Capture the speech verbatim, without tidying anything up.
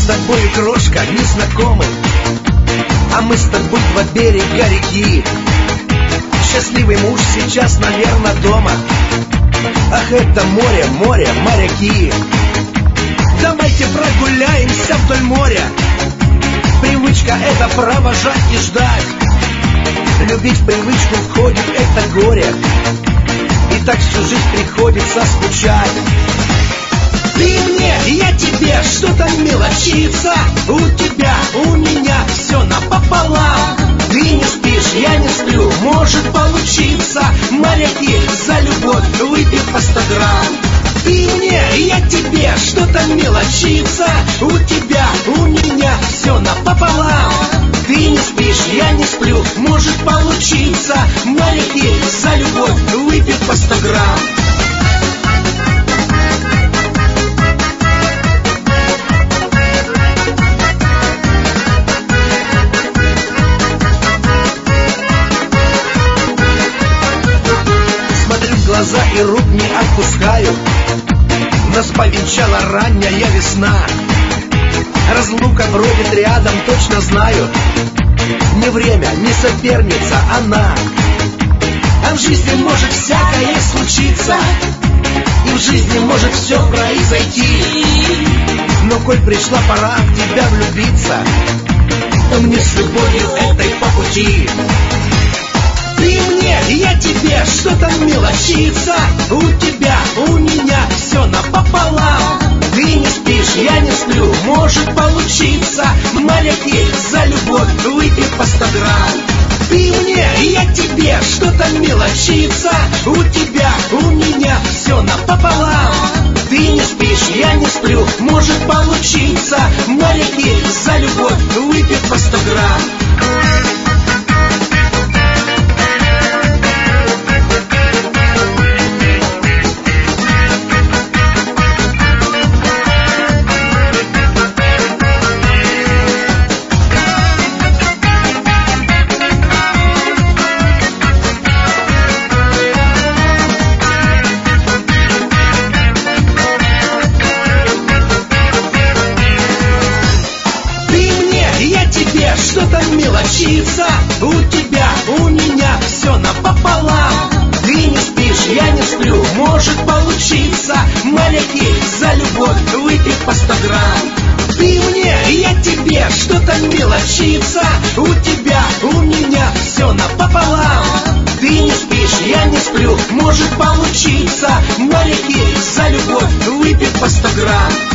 с тобой, крошка, не знакомы, а мы с тобой два берега реки. Счастливый муж сейчас, наверное, дома. Ах, это море, море, моряки. Давайте прогуляемся вдоль моря. Привычка — это провожать и ждать. Любить в привычку входит это горе, и так всю жизнь приходится скучать. Ты мне, я тебе, что-то мелочится. У тебя, у меня все напополам. Ты не спишь, я не сплю, может получиться. Моряки за любовь выпьют по сто грамм. Ты мне, я тебе, что-то мелочится. У тебя, у меня все напополам. Ты не спишь, я не сплю, может получиться. Моряки за любовь выпьют по сто грамм. Глаза и рук не отпускаю. Нас повенчала ранняя весна. Разлука бродит рядом, точно знаю. Не время, не соперница она. А в жизни может всякое случиться, и в жизни может все произойти. Но коль пришла пора в тебя влюбиться, то мне с любовью этой по пути. Ты мне, я тебе, что-то мелочится. У тебя, у меня все напополам. Ты не спишь, я не сплю, может получиться. Моряки за любовь выпьют по сто грамм. Ты мне, я тебе, что-то мелочится. У тебя, у меня все напополам. Ты не спишь, я не сплю, может получиться. Моряки за любовь выпьют по сто грамм. Что-то мелочится. У тебя, у меня все напополам. Ты не спишь, я не сплю, может получиться. Моряки за любовь выпьют по сто грамм. Ты мне, я тебе, что-то мелочится. У тебя, у меня все напополам. Ты не спишь, я не сплю, может получиться. Моряки за любовь выпьют по сто грамм.